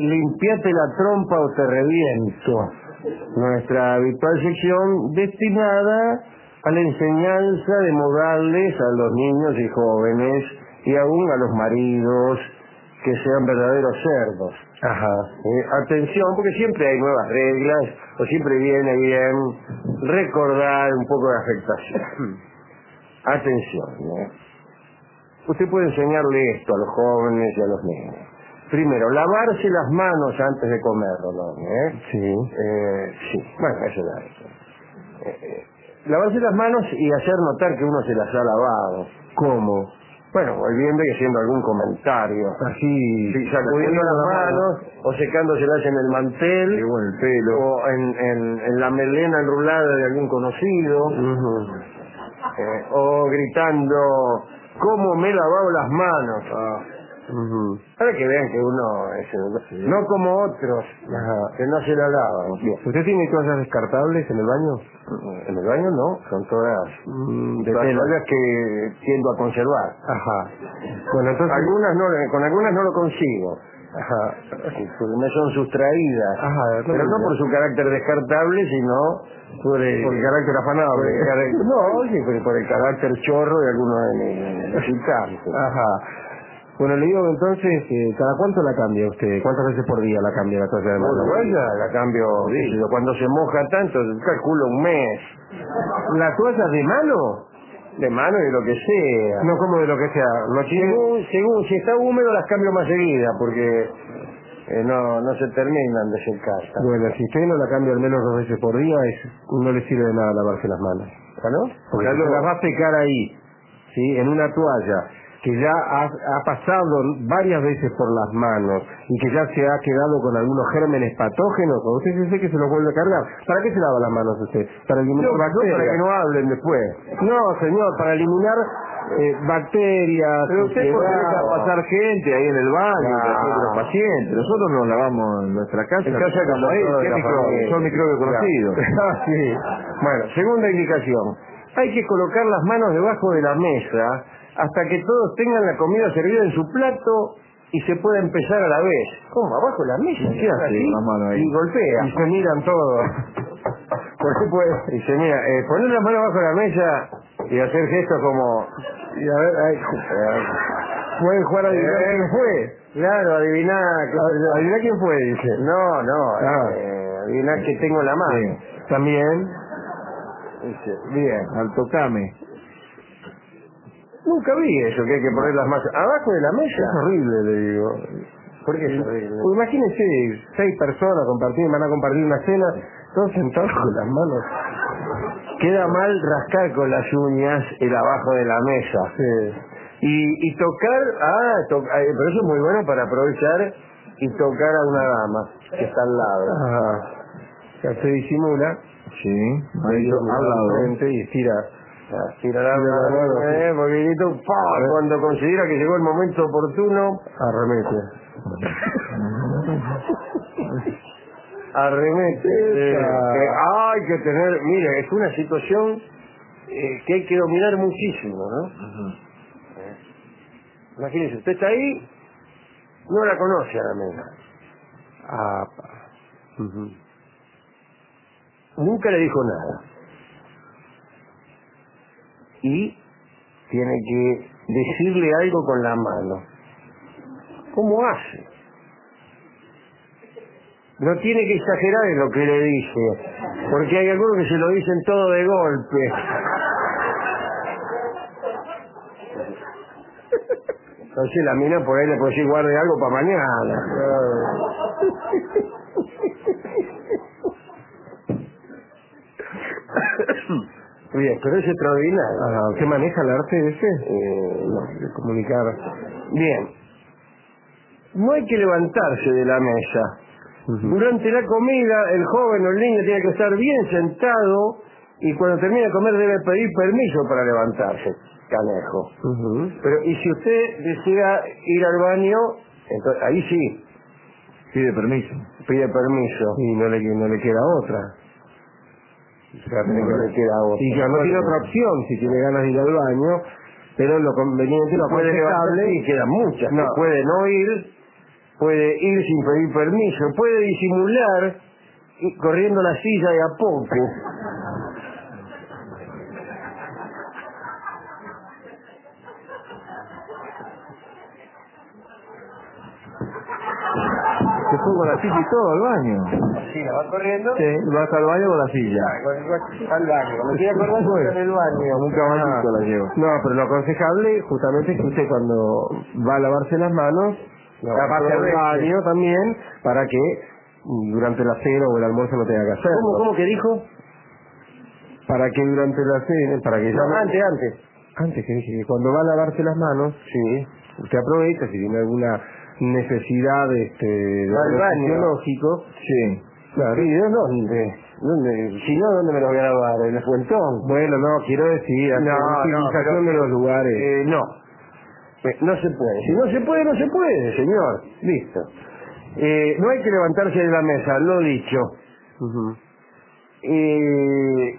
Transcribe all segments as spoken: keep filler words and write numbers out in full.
Limpiate la trompa o te reviento, nuestra habitual sección destinada a la enseñanza de modales a los niños y jóvenes y aún a los maridos que sean verdaderos cerdos. Ajá. Eh, atención, porque siempre hay nuevas reglas o siempre viene bien recordar un poco de afectación. Atención, ¿eh? Usted puede enseñarle esto a los jóvenes y a los niños. Primero, lavarse las manos antes de comerlo, ¿no? ¿Eh? Sí. Eh, sí, bueno, eso es eso. Eh, eh, lavarse las manos y hacer notar que uno se las ha lavado. ¿Cómo? Bueno, volviendo y haciendo algún comentario. Así. Sí, sacudiendo las manos o secándoselas en el mantel. O en el pelo. O en, en, en la melena enrulada de algún conocido. Uh-huh. eh, o gritando, ¿cómo me he lavado las manos? Ah. Uh-huh. Para que vean que uno es, sí. No como otros. Ajá. Que no se la lavan. Bien. ¿Usted tiene toallas descartables en el baño? En el baño no, son todas mm, de todas tela. toallas que tiendo a conservar. Ajá. Bueno, entonces... Algunas no, con algunas no lo consigo. Ajá. Porque me son sustraídas. Ajá, pero no por su carácter descartable, sino por el, por el carácter afanable. Por el carácter, no, sí, por, por el carácter chorro de algunos de mis visitantes. Ajá. Bueno, le digo entonces, eh, ¿cada cuánto la cambia usted? ¿Cuántas veces por día la cambia la toalla de mano? Bueno, vaya, la cambio, sí. Cuando se moja tanto, calculo un mes. ¿La toalla de mano? De mano y de lo que sea. No como de lo que sea. No tiene... según, según, si está húmedo las cambio más seguida, porque eh, no, no se terminan de secar. Bueno, si usted no la cambia al menos dos veces por día, es, no le sirve de nada lavarse las manos. ¿Ah, no? Porque si se las va a secar ahí, ¿sí? En una toalla que ya ha, ha pasado varias veces por las manos y que ya se ha quedado con algunos gérmenes patógenos, o usted se sé que se los vuelve a cargar. ¿Para qué se lava las manos usted? Para eliminar no, bacterias. No, para que no hablen después. No, señor, para eliminar eh, bacterias. Pero usted porque deja pasar gente ahí en el baño, no. de los pacientes. Nosotros nos lavamos en nuestra casa. En casa estamos ahí, ¿qué micro, son microbios conocidos. Sí. Bueno, segunda indicación. Hay que colocar las manos debajo de la mesa hasta que todos tengan la comida servida en su plato y se pueda empezar a la vez. ¿Cómo? ¿Abajo de la mesa? ¿Qué hace así? la mano ahí? Y golpea. Y se miran todos. Por supuesto. Y se mira, eh, poner la mano abajo de la mesa y hacer gestos como... Y a ver, ay, pueden jugar a adivinar eh, quién fue. Claro, adivinar... Adivinar quién fue, dice. No, no, Ah. eh, adivinar que tengo en la mano. Sí. También. Dice, bien. Al tocame. Nunca vi eso, que hay que poner las manos abajo de la mesa. Es horrible, le digo. ¿Por qué es horrible? Pues imagínense, seis personas compartiendo, van a compartir una cena, todos sentados con las manos. Queda mal rascar con las uñas el abajo de la mesa. Sí. Y, y tocar, ah, to, eh, pero eso es muy bueno para aprovechar y tocar a una dama que está al lado. Ajá. Ya se disimula. Sí. Ahí Al lado. frente y estira. Tira la mano, eh, movidito, ¡pah! Cuando considera que llegó el momento oportuno, Arremete. arremete. Eh, eh, hay que tener, mire, es una situación eh, que hay que dominar muchísimo, ¿no? Uh-huh. Eh, imagínese, usted está ahí, no la conoce a la mesa. Ah, uh-huh. Nunca le dijo nada. Y tiene que decirle algo con la mano. ¿Cómo hace? No tiene que exagerar en lo que le dice, porque hay algunos que se lo dicen todo de golpe. Entonces la mina por ahí le puede decir guarde algo para mañana. Bien, pero es extraordinario. Ah, ¿usted maneja el arte ese? Eh, no. De comunicar. Bien. No hay que levantarse de la mesa. Uh-huh. Durante la comida, el joven o el niño tiene que estar bien sentado y cuando termine de comer debe pedir permiso para levantarse. Canejo. Uh-huh. Pero, y si usted desea ir al baño, entonces ahí sí. Pide permiso. Pide permiso. Y no le, no le queda otra. O sea, no le queda otra. Y ya no tiene otra opción si tiene ganas de ir al baño, pero lo conveniente, lo puede aconsejable... levantarse y quedan muchas. No. Que puede no ir puede ir sin pedir permiso, puede disimular y corriendo la silla de a poco. Se fue con la silla y todo al baño. Sí, la va corriendo. Sí, vas al baño con la silla. Al baño. Cuando quiere acordar, Bueno. en el baño. Un caballito la llevo. No, pero lo aconsejable justamente es que usted cuando va a lavarse las manos, No, pase al aproveche. baño también para que durante la cena o el almuerzo no tenga que hacerlo. ¿Cómo, cómo que dijo? Para que durante la cena, para que No, ya- antes, antes. antes que dije que cuando va a lavarse las manos, Sí. usted aprovecha si tiene alguna necesidad este, de Va al orden baño. fisiológico. Sí. Claro. ¿Y de dónde? ¿Dónde? Si no, ¿dónde me lo voy a lavar? ¿En el fuentón? Bueno, no, quiero decir, No, no, utilización pero- de los lugares. Eh, no. Eh, No se puede. Si no se puede, no se puede, señor. Listo. Eh, no hay que levantarse de la mesa, lo dicho. Ujú. Eh,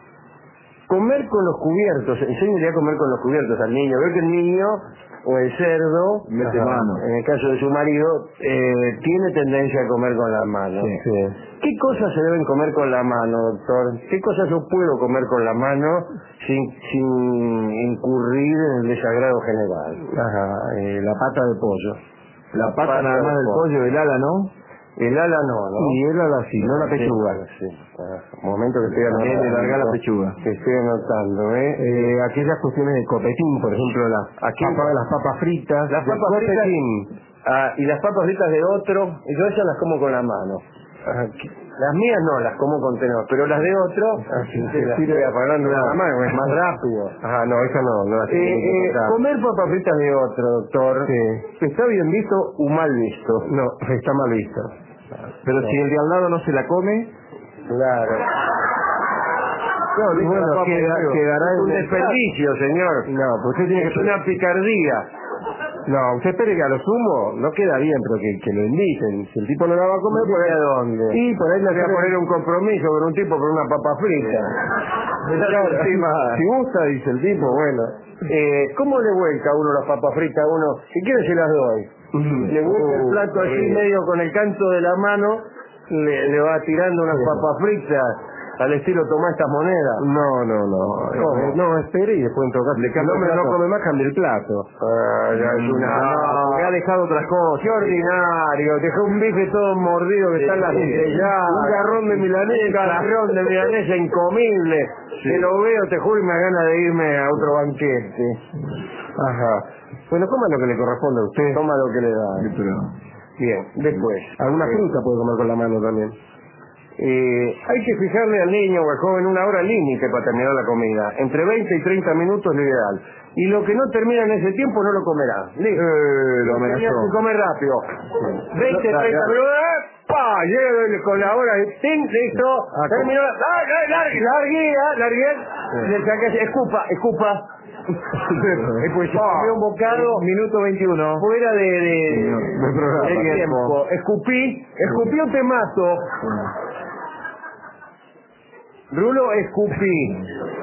comer con los cubiertos. Enséñale a comer con los cubiertos al niño. Veo que el niño o el cerdo, Mete ajá, mano. en el caso de su marido, eh, tiene tendencia a comer con las manos. Sí. Sí. ¿Qué cosas se deben comer con la mano, doctor? ¿Qué cosas yo puedo comer con la mano sin, sin incurrir en el desagrado general? Ajá, eh, la pata de pollo. La pata nada más del pollo, el ala, ¿no? El ala no, ¿no? Y el ala sí, no la pechuga. Sí, sí. Un momento que estoy También anotando. le larga la pechuga. Que estoy anotando, ¿eh? Eh, aquellas cuestiones de copetín, por ejemplo, las, Aquí- papa- las papas fritas. Las del papas fritas copetín. ah, y las papas fritas de otro, yo esas las como con la mano. Ajá, que- Las mías no, las como con tenedor, pero las de otro, sí, se las sí, estoy sí. apagando con la mano, es más rápido. Ajá, no, esa no, no la Eh, tengo que eh, contar. comer papas fritas de otro, doctor, Sí. ¿está bien visto o mal visto? No, está mal visto. Pero si el de al lado no se la come, Claro. No, Y dice bueno, la papa queda- de Dios. quedará Es un en el desperdicio, señor. No, pues usted tiene Es que... una picardía. No, usted espere que a lo sumo no queda bien, pero que, que lo inviten. Si el tipo no la va a comer, por ahí... ¿A dónde? Y por ahí le Voy a poner un compromiso con un tipo por una papa frita. Claro, Encima, si gusta, dice el tipo, bueno. eh, ¿cómo le vuelca a uno las papas fritas a uno? Si quiere se las doy. Le vuelca el Uh, plato así horrible. medio con el canto de la mano, le, le va tirando unas papas fritas al estilo tomá estas monedas. No, no, no. ¿Cómo? Eh, No, espere y después en todo caso, Le si el cambia hombre el no plato. come más, cambia el plato. Ah, ya es una... No, me ha dejado otras cosas. Qué ordinario. Dejó un bife todo mordido que está en la Sí. centellada. Un garrón de milanesa. Un garrón de milanesa incomible. Sí. Que lo veo, te juro, y me da ganas de irme a otro banquete. Ajá. Bueno, coma lo que le corresponde a usted. Toma lo que le da. sí, pero... Bien, después. Alguna Eh, fruta puede comer con la mano también. Eh, hay que fijarle al niño o al joven una hora límite para terminar la comida. Entre veinte y treinta minutos lo ideal. Y lo que no termina en ese tiempo no lo comerá. Listo. Eh, lo Tenía amenazó. que comer rápido. veinte, Ya, treinta ya. minutos. ¡Pa! Llega con la hora. ¡Ting! Listo. Ah, Terminó. ¡Largue! ¡Largue! ¡Largue! Le saqué. Escupa, escupa. Eh, pues se comió un bocado. Minuto veintiuno. Fuera de, de, No, de programa. de tiempo. Escupí. Escupí un temazo. Rulo, escupí.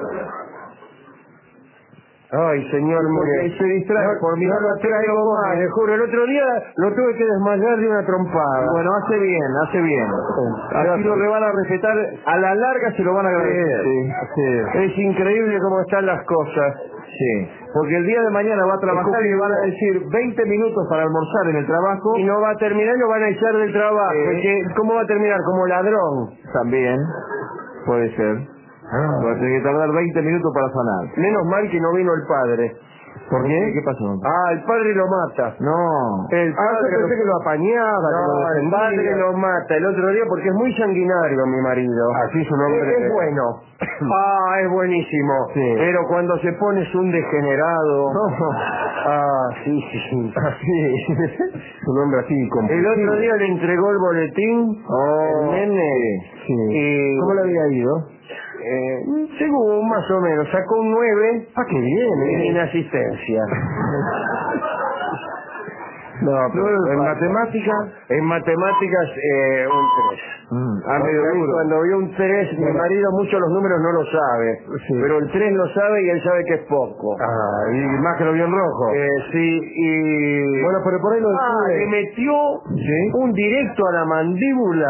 Ay, señor, Porque mire. se distrae no, por mi no lo traigo más, le juro. El otro día lo tuve que desmayar de una trompada. Bueno, hace bien, hace bien. Así lo le van a respetar, a la larga se lo van a agradecer. Sí, sí. Es increíble cómo están las cosas. Sí, porque el día de mañana va a trabajar y le van a decir veinte minutos para almorzar en el trabajo. Y no va a terminar y lo van a echar del trabajo. Sí. Es que, ¿cómo va a terminar? Como ladrón. También, puede ser. Va a tener que tardar veinte minutos para sanar. Menos mal que no vino el padre. ¿Por qué? ¿Qué pasó? Ah, el padre lo mata. No. El Ah, yo padre pensé que lo apañaba, que lo No, el defendía. padre lo mata el otro día porque es muy sanguinario mi marido. Así es un hombre. Es, es bueno. Ah, es buenísimo. Sí. Pero cuando se pone es un degenerado. Ah, sí, sí, sí. Así. Es un hombre así, El otro día le entregó el boletín Oh, el nene. Sí. Y, ¿Cómo le había ido? eh, según más o menos, sacó un nueve Ah, qué bien, en eh. inasistencia. No, pero en matemáticas... En matemáticas, eh, un tres. Mm, Ah, medio duro. Cuando vio un tres, mi marido muchos los números no lo sabe, Sí. pero el tres lo sabe y él sabe que es poco. Ah, y más que lo vio en rojo. Eh, sí, y... Bueno, pero por ahí lo Ah, descubre. le metió ¿Sí? un directo a la mandíbula.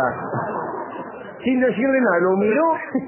Sin decirle nada, lo miró,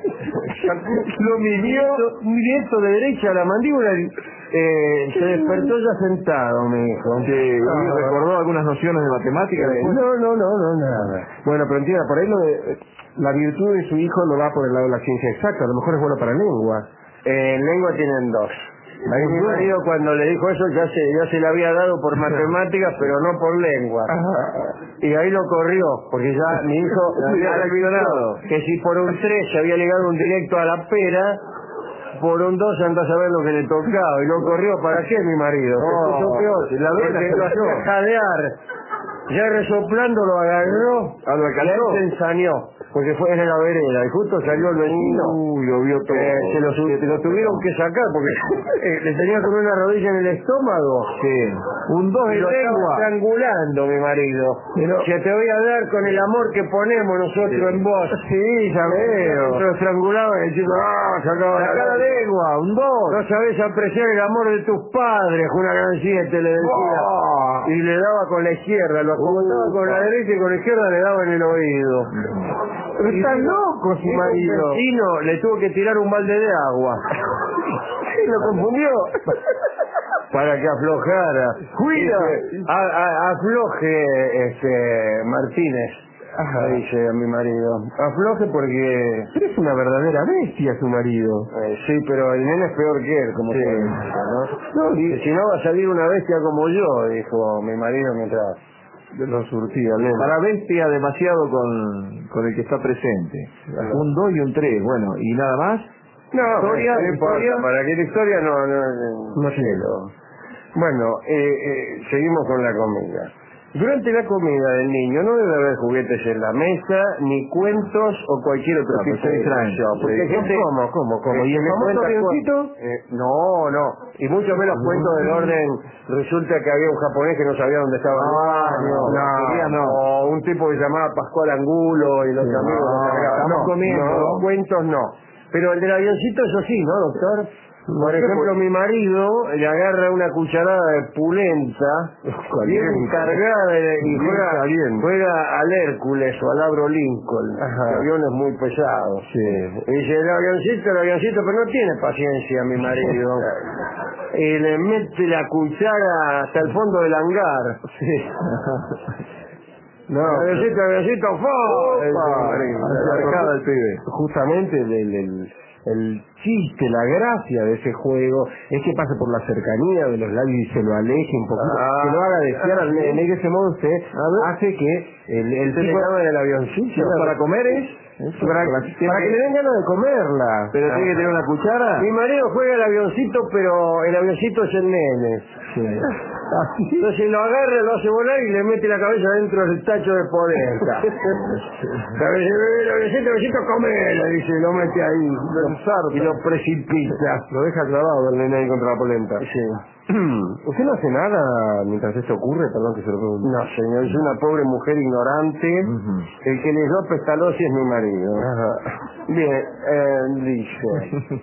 lo midió, un directo de derecha a la mandíbula y eh, se despertó ya sentado, me dijo. Sí, ¿y recordó algunas nociones de matemáticas? Eh, no, no, no, no, nada. Bueno, pero entienda, por ahí lo de, la virtud de su hijo no va por el lado de la ciencia exacta, a lo mejor es bueno para lengua. Eh, en lengua tienen dos. Ahí mi marido cuando le dijo eso ya se, ya se le había dado por matemáticas, pero no por lengua. Y ahí lo corrió, porque ya mi hijo había olvidado que si por un tres se había ligado un directo a la pera, por un dos andás a ver lo que le tocaba. Y lo corrió, ¿para qué mi marido? Se puso peor, la vela lo hacía jadear. Ya resoplando lo agarró, Ah, lo y ahí alcanzó. se ensañó, porque fue en la vereda, y justo salió el vecino. Uy, lo vio todo. Eh, se, lo, su- lo tuvieron que sacar porque eh, le tenía con una rodilla en el estómago. Sí. Un dos Y de lo estaba lengua. estrangulando mi marido. Pero- que te voy a dar con el amor que ponemos nosotros Sí. en vos. Sí, ya veo. Lo estrangulaba y el chico, ah, sacaba Sacá la lengua, un dos. No sabés apreciar el amor de tus padres, una gran siete le decía. Oh. Y le daba con la izquierda, lo acomodaba Uh, con la derecha y con la izquierda le daba en el oído. Pero está loco su Dijo marido. un vecino, le tuvo que tirar un balde de agua. Lo confundió. Para que aflojara. Cuida. Dice, a- a- afloje, este, Martínez. Ajá. Le dice a mi marido. Afloje porque... Pero es una verdadera bestia su marido. eh, sí, pero el nene es peor que él, como Sí. se dice, ¿no? No, Dice, si no va a salir una bestia como yo, dijo mi marido mientras... lo surtía, nene. Para bestia demasiado con, con el que está presente. Un dos y un tres, bueno, ¿y nada más? No, Historia, no importa, historia. para que la historia no... No, no, No sé. Bueno, eh, eh, seguimos con la comida. Durante la comida del niño no debe haber juguetes en la mesa, ni cuentos o cualquier otro No, tipo pues se de distraen. distracción. Porque hay Sí. gente... ¿Cómo, cómo, cómo? eh, ¿Y el que me famoso cuenta avioncito? cu- eh, no, no. Y mucho menos cuentos del orden. Resulta que había un japonés que no sabía dónde estaba el baño. no, quería no. O un tipo que se llamaba Pascual Angulo y los Sí, amigos no, lo cargaban. estamos No, comiendo. no, cuentos no. Pero el del avioncito, eso sí, ¿no, doctor? Por sé, ejemplo, pues. mi marido le agarra una cucharada de pulenta, bien cargada de- y Bien juega, caliente. juega al Hércules o al Abro Lincoln, Ajá. aviones muy pesados. Sí. Y dice, el avioncito, el avioncito, pero no tiene paciencia mi marido. Y le mete la cuchara hasta el fondo del hangar. No, El avioncito, el avioncito, ¡fo! Dice mi marido. Arrancada el pibe. justamente el, el, el- el chiste, la gracia de ese juego es que pase por la cercanía de los labios y se lo aleje un poquito, Ah. que lo haga desear al Sí. nene, y de ese modo usted hace que el, el ¿Se le tipo... llama el avioncito? ¿Para comer es? Para, para que le den ganas de comerla. ¿Pero tiene que tener una cuchara? Mi marido juega el avioncito, pero el avioncito es el nene. Sí. Entonces lo agarra, lo hace volar y le mete la cabeza dentro del tacho de polenta. El avioncito, el avioncito, come, le dice, lo mete ahí. Lo, y lo precipita. Lo deja clavado el nene ahí contra la polenta. Sí. ¿Usted no hace nada mientras esto ocurre? Perdón que se lo pregunte. No, señor, es una pobre mujer ignorante. Ujú. El que les da pestalosis es mi marido. Ajá. Bien, eh, dice...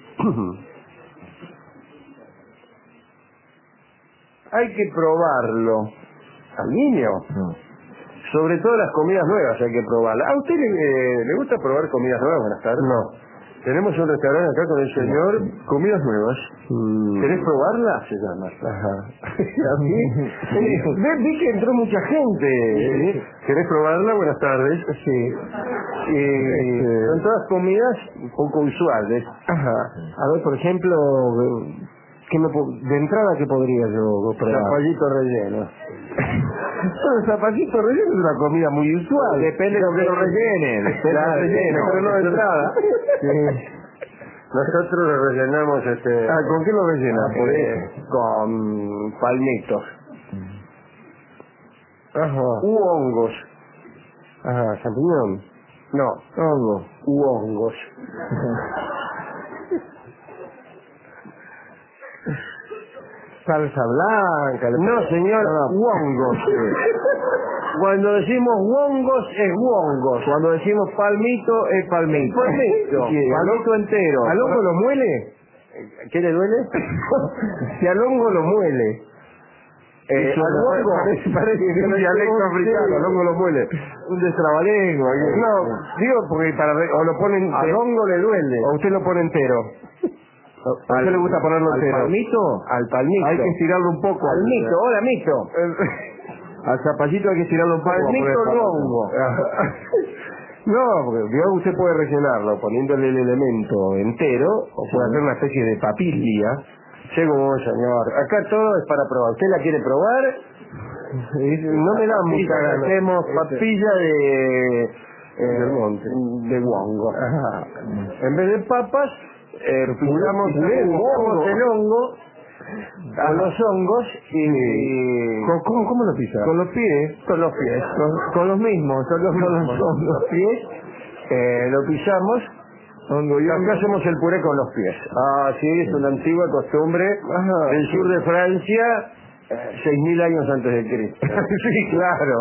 Hay que probarlo. ¿Al niño? Sobre todo las comidas nuevas hay que probarlas. ¿A usted le, eh, le gusta probar comidas nuevas? Buenas tardes. No. Tenemos un restaurante acá con el señor. Comidas nuevas. Mm. ¿Querés probarlas? Se llama. Ajá. ¿A mí? Ve- Vi que entró mucha gente. Sí. ¿Querés probarla? Buenas tardes. Sí. Y Este- son todas comidas un poco usuales. Ajá. A ver, por ejemplo, ¿qué me po- de entrada, ¿qué podría yo probar? Zapallito relleno. Bueno, el zapallito relleno es una comida muy usual. Depende de lo que lo rellene. Depende Claro, del relleno, pero no de entrada. Sí. Nosotros lo rellenamos este, Ah, ¿con qué lo rellena? Por eh, eso. con palmitos Ajá. u hongos. Ajá, champiñón. No, Hongo. u hongos. salsa blanca. No, señor, wongos. Cuando decimos wongos, es wongos. Cuando decimos palmito, es palmito. Palmito. Sí, palmito entero. ¿Al hongo lo muele? ¿Qué le duele? Si al hongo lo muele. Eh, Eso al me hongo. parece, parece que es un dialecto africano, al hongo lo muele. Un destrabalengua. No, digo porque para re- o lo ponen Al hongo le duele. o usted lo pone entero. ¿A usted le gusta ponerlo ¿Al entero? palmito? Al palmito. Hay que estirarlo un poco. Al mito, hola mito. Al zapallito hay que estirarlo un poco. Palmito para poder- rongo. No, porque digamos, usted puede rellenarlo poniéndole el elemento entero o puede hacer una especie de papilla. Según, señor. Acá todo es para probar. ¿Usted la quiere probar? No me da mucha Papilla, gana. hacemos papilla de... eh, Del monte. de wongo. Ajá. En vez de papas, eh, pisamos puré de hongo. el hongo a los hongos y... ¿Cómo, cómo, cómo lo pisa? Con los pies. Con los pies. Con, con los mismos. Son los Con mismos. los, con los pies eh, lo pisamos. Hongo y Acá hongo. hacemos el puré con los pies. Ah, sí, es una antigua costumbre Ajá. del sur de Francia, eh, seis mil años antes de Cristo. Sí, claro.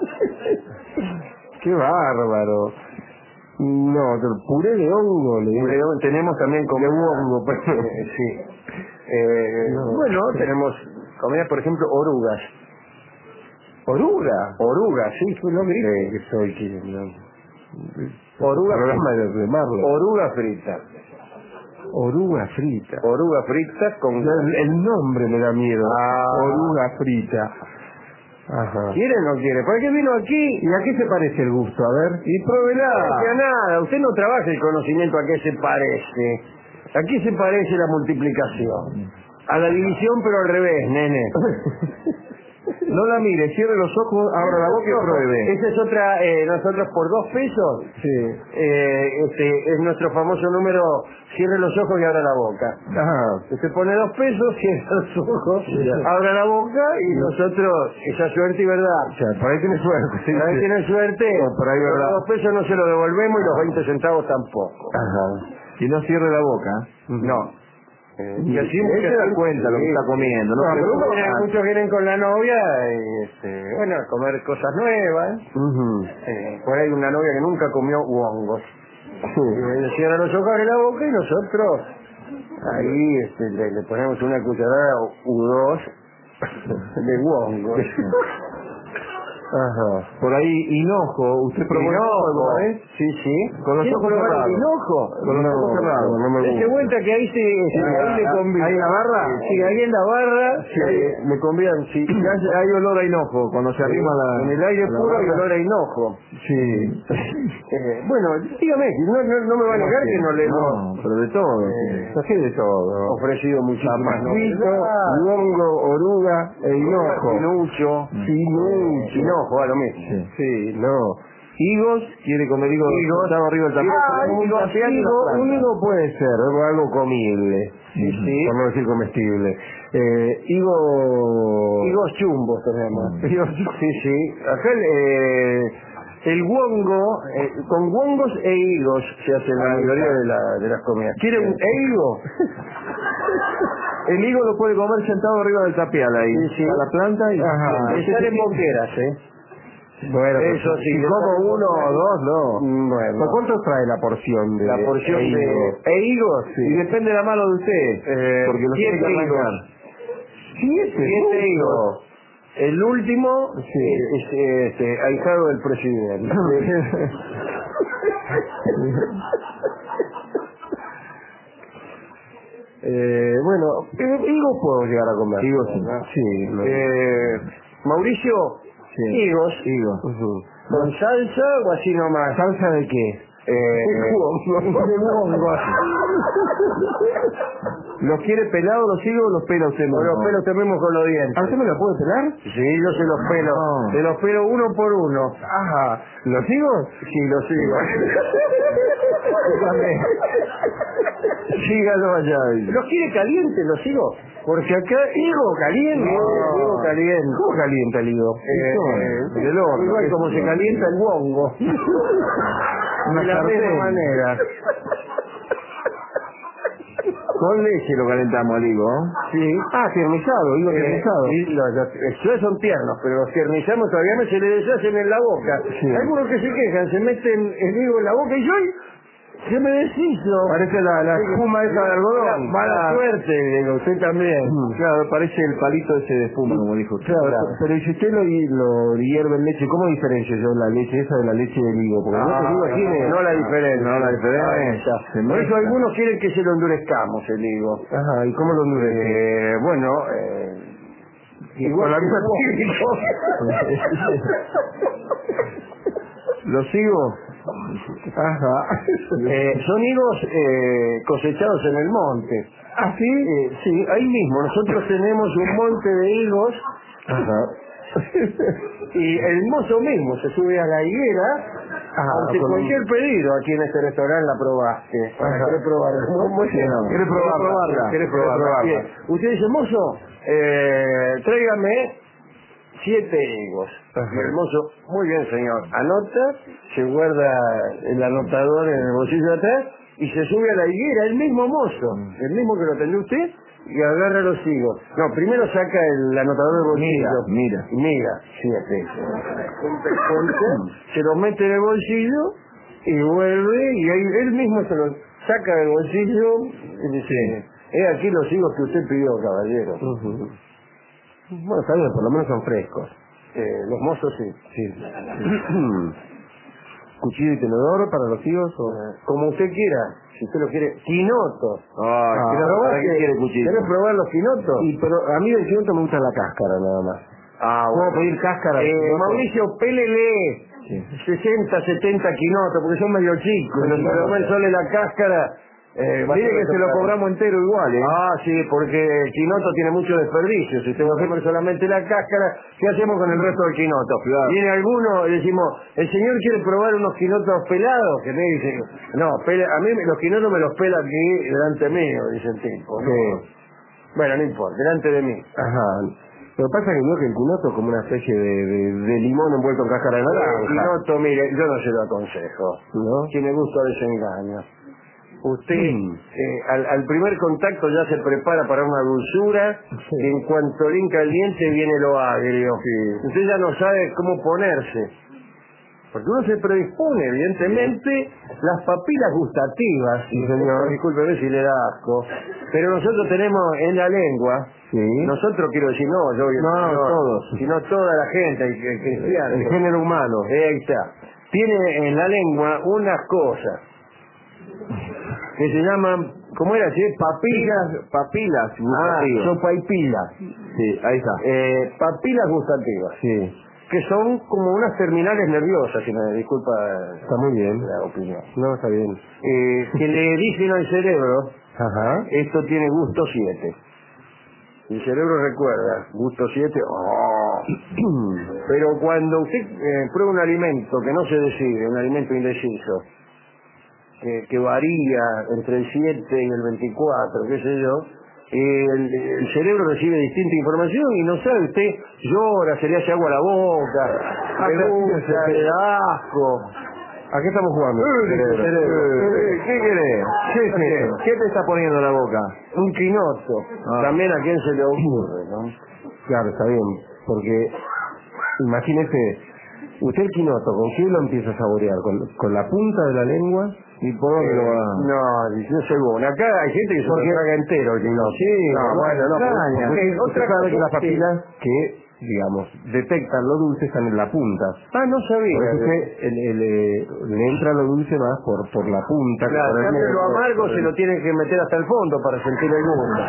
Qué bárbaro. No, el puré de hongo. Le digo. Puré de hongo, tenemos también como De hongo, pues. eh, sí. Eh, No. Bueno, tenemos comidas, por ejemplo, orugas. ¿Oruga? Orugas, sí, fue lo grito. Eh, que soy quien, no. Oruga Programa frita. de de Marlon. Oruga frita. Oruga frita. Oruga frita con... El, el nombre me da miedo. Ah. Oruga frita. Ajá. ¿Quiere o no quiere? ¿Por qué vino aquí? ¿Y a qué se parece el gusto? A ver. Y pruébela. No nada, usted no trabaja el conocimiento a qué se parece. ¿A qué se parece la multiplicación? A la división, pero al revés, nene. No la mire, cierre los ojos, abra la boca y pruebe. Esa es otra, eh, nosotros por dos pesos, Sí. eh, este, es nuestro famoso número, cierre los ojos y abra la boca. Ajá. Usted pone dos pesos, cierra los ojos, abra la boca y nosotros, esa suerte y verdad. O sea, por ahí tiene suerte. Sí, Ahí sí. tiene suerte, No, por ahí los verdad. dos pesos no se los devolvemos y los veinte centavos tampoco. Ajá. Y no cierre la boca. No. Eh, Y así él se da cuenta lo que está comiendo. No, No, pero pero uno- vienen- muchos vienen con la novia y, este, bueno, a comer cosas nuevas. Ujú. Eh, por ahí una novia que nunca comió hongos. Sí. Y le cierra los ojos, abre la boca y nosotros ahí este, le, le ponemos una cucharada u dos de hongos. Ajá. Por ahí, hinojo. ¿Usted probó hinojo Hinojo, alguna vez? sí, sí. Con los ¿Quiere ojos probar cerrados. el hinojo? Con los No, ojos cerrados. no, no me Dese gusta. cuenta que ahí se, se- ahí le convidan. ¿Ahí en la barra? Sí, ahí en la barra Sí. ahí me convidan, sí. Ya hay- hay olor a hinojo cuando se arrima la... En el aire la puro y barra. olor a hinojo. Sí. Eh, bueno, dígame, no, no, no me va a negar que no le hemos No, pero de todo. Eh, Así de todo. ofrecido muchísimas Zapallito, novedades. hongo, oruga e hinojo. Pinucho, Pinucho. hinojo, a lo mismo. Sí. Sí, no. Higos, quiere comer higos. Higos. Estaba arriba del tapete. Ah, Un higo, higo, un higo puede ser, algo, algo comible, Sí, sí. por no decir comestible. Eh, higo... Higos chumbos tenemos. Higos Sí, sí. Acá el, eh, el wongo, eh, con wongos e higos se hace la mayoría de, la, de las comidas. ¿Quiere un higo? El higo lo puede comer sentado arriba del tapial ahí. Sí, sí. A la planta y... Ajá. Estar en boqueras, ¿eh? Bueno, Eso pues, sí, si de como estar en uno o boqueras. dos, no. Mm, Bueno. ¿Por cuánto trae la porción de La porción higo? de... ¿E higos? Y depende de la mano de usted. Eh, porque lo tiene que siete arrancar. higos. Siete, Siete higos. higos. El último Sí. es este, ahijado del presidente. Eh, bueno, eh, higos puedo llegar a comer. Higos, sí. ¿verdad? Sí. lo- Eh, Mauricio, Sí. higos, Higos. Ujú. ¿con salsa o así nomás? ¿Salsa de qué? Eh, de hongos. ¿Los quiere pelados los higos o los pela usted mismo? Con los pelos tenemos con los ¿A dientes. usted me lo puede pelar? Sí, yo se los pelo. No. Se los pelo uno por uno. Ajá. ¿Los higos? Sí, los higos. Dígame. Sígalo allá. ¿Los quiere calientes los higos? Porque acá higo caliente. No. Higo caliente. ¿Cómo calienta el higo? Eh, del horno. igual como se calienta el bongo. Una de la misma sartén. manera. Con leche lo calentamos al higo. Sí. Ah, tiernizado, higo Eh, tiernizado. y los, los, los son tiernos, pero los tiernizamos todavía no se le deshacen en la boca. Sí. Algunos que se quejan, se meten el higo en la boca y yo se me deshizo. Parece la, la espuma esa de algodón. Mala Ah. suerte, digo, usted también. Mm. Claro, parece el palito ese de espuma, como dijo usted. Claro, Claro. pero y si usted lo, lo hierve en leche, ¿cómo diferencio yo la leche esa de la leche del higo? Porque no te digo aquí de... no la diferencia. No la diferencia. Ahí está. Se Por eso mezcla. algunos quieren que se lo endurezcamos el higo. Ajá, ¿y cómo lo endurece? Eh, bueno, eh, Con la misma ¿Los higos? Ajá. eh, son higos eh, cosechados en el monte. ¿Ah, sí? Eh, sí, ahí mismo. Nosotros tenemos un monte de higos Ajá. y el mozo mismo se sube a la higuera Ah, ante con- cualquier pedido. Aquí en este restaurante la probaste. Ajá. ¿Querés probarla? ¿Cómo es? ¿Querés probarla? ¿Querés probarla? Bien. Usted dice, mozo, eh, tráigame siete higos. Ajá. Y el mozo, muy bien señor, anota, se guarda el anotador en el bolsillo de atrás y se sube a la higuera, el mismo mozo, el mismo que lo atendió usted, y agarra los higos. No, primero saca el anotador del bolsillo. Mira, Y mira, siete. Junta, junta, se lo mete en el bolsillo y vuelve y ahí él mismo se lo saca del bolsillo y dice, he aquí los higos que usted pidió, caballero. Ujú. Bueno, está bien, por lo menos son frescos. Eh, los mozos sí. Sí. ¿Cuchillo y tenedor para los higos o...? Como usted quiera, si usted lo quiere. Quinotos. Ah, Ah, ¿para ¿Probaste? qué quiere cuchillo? ¿Querés probar los quinotos? Y, pero a mí del quinoto me gusta la cáscara nada más. Ah, ¿Puedo pedir cáscara? Eh, ¿No? Mauricio, pélele Sí. sesenta, setenta quinotos, porque son medio chicos. Pero Si no, lo no. ven solo la cáscara... Eh, va a Mire ser que se lo caro. cobramos entero igual, ¿eh? Ah, sí, porque el quinoto tiene mucho desperdicio. Si usted va a comer solamente la cáscara, ¿qué hacemos con el resto del quinoto? Claro. Viene alguno y decimos, el señor quiere probar unos quinotos pelados, que me dice, no, pela, a mí los quinotos me los pela aquí delante mío, dice el tipo. ¿no? Sí. Bueno, no importa, delante de mí. Ajá. Lo que pasa es que veo que el quinoto es como una especie de, de, de limón envuelto en cáscara de El naranja. quinoto, mire, yo no se lo aconsejo. ¿No? Tiene gusto a desengaño. Usted, Mm. eh, al, al primer contacto ya se prepara para una dulzura, Sí. y en cuanto le hinca el diente viene lo agrio. Usted ya no sabe cómo ponerse. Porque uno se predispone, evidentemente, las papilas gustativas. Sí, señor. Discúlpeme si le da asco. Pero nosotros tenemos en la lengua, Sí. nosotros quiero decir, no, yo No, todos. sino toda la gente, el, el cristiano. El género humano. Eh, ahí está. Tiene en la lengua unas cosas que se llaman, ¿cómo era? ¿Sí? Papilas. Papilas Ah, gustativas. sopaipilas. Sí, ahí está. Eh, papilas gustativas. Sí. Que son como unas terminales nerviosas, si me disculpa Está muy bien. la opinión. No, está bien. Eh, que le dicen al cerebro, Ajá. esto tiene gusto siete. Y el cerebro recuerda, gusto siete, oh. Pero cuando usted eh, prueba un alimento que no se decide, un alimento indeciso, que, que varía entre el siete y el veinticuatro, qué sé yo, el, el cerebro recibe distinta información y no sabe, usted llora, se le hace agua a la boca, le gusta, le da asco. ¿A qué estamos jugando? Cerebro. Eh, ¿Qué querés? ¿Qué es ¿Qué, eso? ¿Qué te está poniendo en la boca? Un quinoto. Ah. También a quién se le ocurre, ¿no? Claro, está bien. Porque, imagínese, usted el quinoto, ¿con qué lo empieza a saborear? ¿Con, con la punta de la lengua? ¿Y por dónde lo va? No, no sé bueno. Acá hay gente que se lo Porque- traga entero el quinoto. Sí, no, no, bueno, no. extraña. porque- Usted otra sabe cosa que las es papilas que, digamos, detectan lo dulce están en la punta. Ah, no sabía. Por eso usted el- el, eh, le entra lo dulce más por, por la punta. que Claro, por el en cambio medio, lo amargo por se el- lo tiene que meter hasta el fondo para sentir el gusto.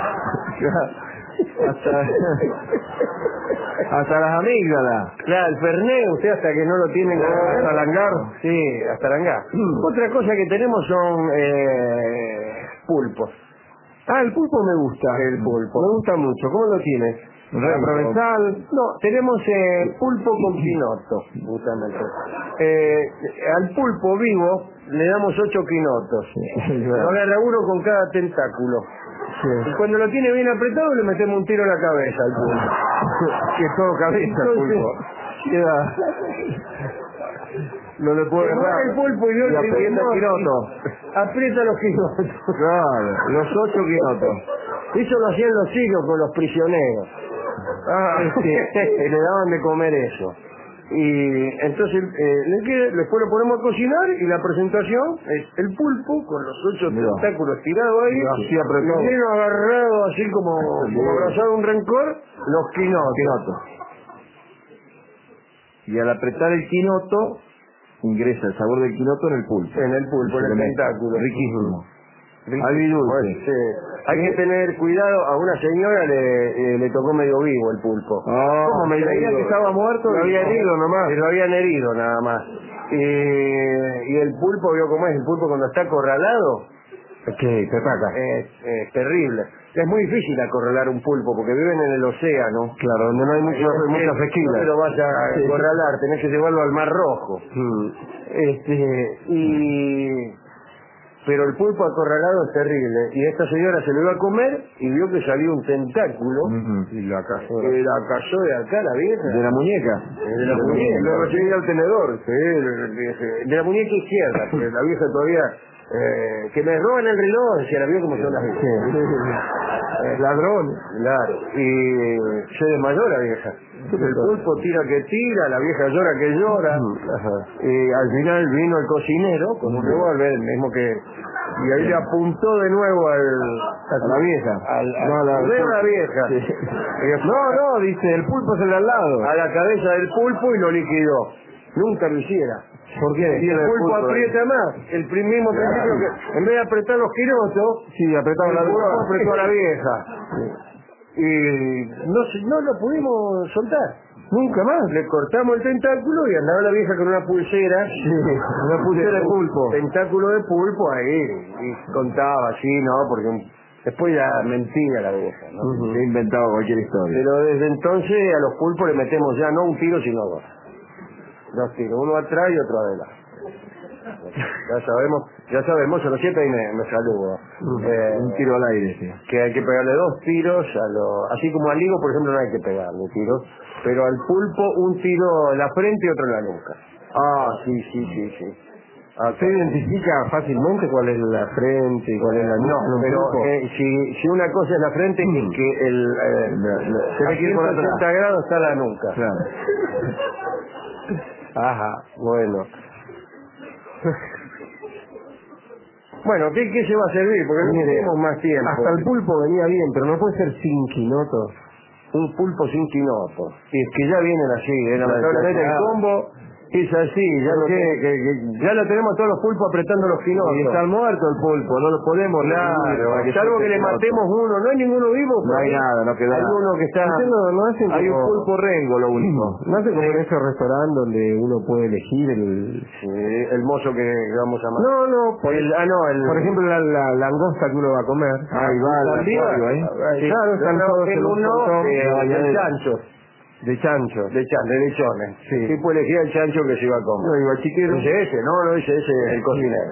Hasta, hasta las amígdalas. Claro, el fernet, usted hasta que no lo tiene en ¿Hasta langar? Sí, hasta langar. Otra cosa que tenemos son eh, pulpos. Ah, el pulpo me gusta. El pulpo. Me gusta mucho. ¿Cómo lo tienes? ¿La Rico. provenzal? No, tenemos eh, pulpo con quinoto, justamente. Eh, al pulpo vivo le damos ocho quinotos. Lo agarra uno con cada tentáculo. Y cuando lo tiene bien apretado le metemos un tiro en la cabeza al pulpo. Que es todo cabeza el Entonces, pulpo. queda... No le puedo Se mueve agarrar. el pulpo y yo Y el primer aprieta el no, quinoto. aprieta los quinotos. Claro, los ocho quinotos. Eso lo hacían los siglos con los prisioneros. Ah, Este, le daban de comer eso. Y entonces eh, le queda- después lo ponemos a cocinar y la presentación es el pulpo con los ocho Mirá. tentáculos tirados ahí, Y así apretado. y lleno agarrado así como, como abrazado a un rencor, los quinotos. Quinoto. Y al apretar el quinoto, ingresa el sabor del quinoto en el pulpo. En el pulpo, en Se el le mete. tentáculo. Riquísimo. Rico. Agridulce. Bueno, sí. Hay que tener cuidado, a una señora le, eh, le tocó medio vivo el pulpo. Ah, ¿Cómo medio creía vivo? que estaba muerto Lo y- habían herido nomás. Lo habían herido nada más. Y, y el pulpo, ¿vio cómo es? El pulpo cuando está acorralado, ¿Qué? ¿Te ataca? es, es terrible. Es muy difícil acorralar un pulpo porque viven en el océano. Claro, donde no hay mucho, Eh, muchas No esquinas. te lo vas a Sí. acorralar, tenés que llevarlo al Mar Rojo. Mm. Este, y... Pero el pulpo acorralado es terrible. Y esta señora se lo iba a comer y vio que salió un tentáculo Ujú. Y la cazó. que la cayó de acá la vieja. De la muñeca. De la muñeca. Lo recibí al tenedor. Sí, de, de- de la muñeca izquierda, porque la vieja todavía... Eh, que me roban el reloj, decía, la vio como son las viejas. Eh, Ladrón. Claro, y se desmayó la vieja. El pulpo tira que tira, la vieja llora que llora. Ajá. Y al final vino el cocinero con un revólver, el mismo que... Y ahí le apuntó de nuevo al... A la vieja. Al, al- No, a la- primero a la vieja. Sí. Y No, no, dice, el pulpo es el de al lado. a la cabeza del pulpo y lo liquidó. Nunca lo hiciera. ¿Por qué? Y el Tiene pulpo ahí. aprieta más. El pri- mismo principio que en vez de apretar los quinotos, Sí, apretaba el la pulpo droga. apretó a la vieja. Y no, se- no lo pudimos soltar. Nunca más. Le cortamos el tentáculo y andaba la vieja con una pulsera. Una pulsera de pulpo. Tentáculo de pulpo ahí. Y contaba así, ¿no? Porque un- después ya mentía la vieja, ¿no? Ujú. He inventado cualquier historia. Pero desde entonces a los pulpos le metemos ya no un tiro, sino dos. Dos tiros, uno atrás y otro adelante. Ya sabemos, ya sabemos, a los siete ahí me, me saludo. Eh, Un tiro al aire, sí. que hay que pegarle dos tiros, a lo, así como al higo, por ejemplo, no hay que pegarle tiros, pero al pulpo un tiro en la frente y otro en la nuca. Ah, sí, sí, sí, sí. ¿Se identifica fácilmente cuál es la frente y cuál es la nuca? No, en un pero pulpo? eh, si, si una cosa es la frente, es que el, eh, La- la- se hay que ir por a atrás. ciento ochenta grados está la nuca. Claro. Ajá, bueno. Bueno, ¿qué, ¿qué se va a servir? Porque no Mire, tenemos más tiempo. Hasta el pulpo venía bien, pero no puede ser sin quinoto. Un pulpo sin quinoto. Y es que ya vienen así, ¿eh? Lamentablemente el claro. combo es así, ya lo, ¿Por qué? que, que- ya lo tenemos todos los pulpos apretando los quinotos. Y está muerto el pulpo, no lo podemos Claro, revivir, salvo que le quinoto. matemos uno, no hay ninguno vivo. No hay nada, no queda Hay nada. uno que está... ¿Por qué no, no hacen Hay un como- pulpo rengo, lo único. No hace como en esos restaurantes donde uno puede elegir el... Sí, el mozo que vamos a matar. No, no, por, El- ah, no, el... por ejemplo la, la langosta que uno va a comer. Ahí va, el Arriba, acuario, ¿eh? sí, Claro, están yo todos trabajé en en un uno montón de, de del bañaderos. chancho, De chancho. de, chan, de lechones. Sí. Sí, pues elegía el chancho que se iba a No, comer. igual chiquero. Dice ese, no, no dice ese, el cocinero.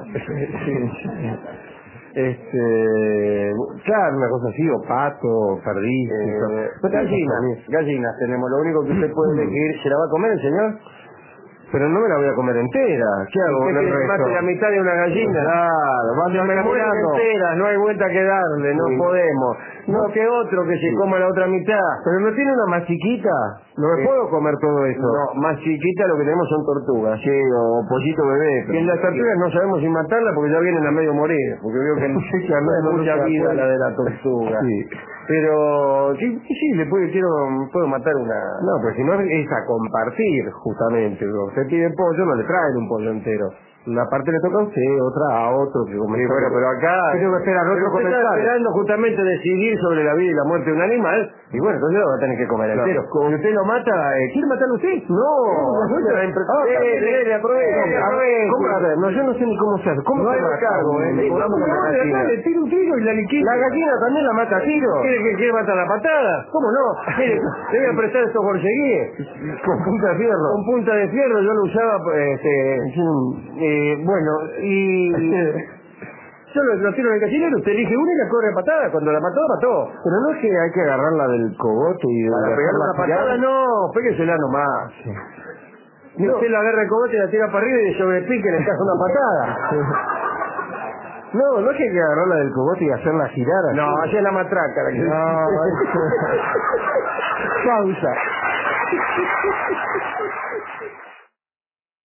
Este, claro, una cosa así, o pato, o perdiz. Eh, eso. No te gallinas, gusta gallinas tenemos, lo único que usted puede elegir, ¿se la va a comer el señor? Pero no me la voy a comer entera. ¿Qué hago con ¿Usted el quiere que mate resto? la mitad de una gallina? Claro, vaya Me mueren caminando. enteras, no hay vuelta que darle, no Sí. podemos. No, que otro que se coma la otra mitad. Pero no tiene una más chiquita. No me Eh, puedo comer todo eso. No, más chiquita lo que tenemos son tortugas. Sí, o pollito bebé. Y en las tortugas no sabemos si matarla porque ya vienen a medio morir. Porque veo que Sí, que al no menos es no mucha se vida acuerda. la de la tortuga. Sí. Pero sí, sí, sí, le puedo, quiero, puedo matar una... No, pues si no es a compartir, justamente. Usted pide pollo, no le traen un pollo entero. Una parte le toca a usted, otra a otro que come. Sí, bueno, pero acá... Yo tengo que esperar pero otro usted está comentario. esperando justamente decidir sobre la vida y la muerte de un animal, y bueno, entonces lo va a tener que comer Claro. entero. Si usted lo mata, eh, ¿quiere matarlo usted? No, no, no, la impre- ah, Dele, dele, aproveche, no, aproveche. ¿cómo? A ver, no, yo no sé ni cómo se hace. ¿Cómo No se hay mata cargo, un- ¿eh? Le un- cobramos una la gallina? gallina. Le tira un tiro y la liquida. La gallina también la mata a tiro. ¿Quiere que quiere matar la patada? ¿Cómo no? Mire, le voy a prestar estos borseguíes. Con punta de fierro. Con punta de fierro yo lo usaba, pues, este, eh, bueno, y yo lo, lo tiro en el gallinero, usted elige una y la corre a patada. Cuando la mató, mató. Pero no es que hay que agarrarla del cogote y Para dejarla pegarle una girar. patada, no, péguesela nomás. Y No. usted la agarra el cogote y la tira para arriba y de sobrepique le caja una patada. No, no es que hay que agarrarla del cogote y hacerla girar así. No, así es la matraca. La que... No, pausa.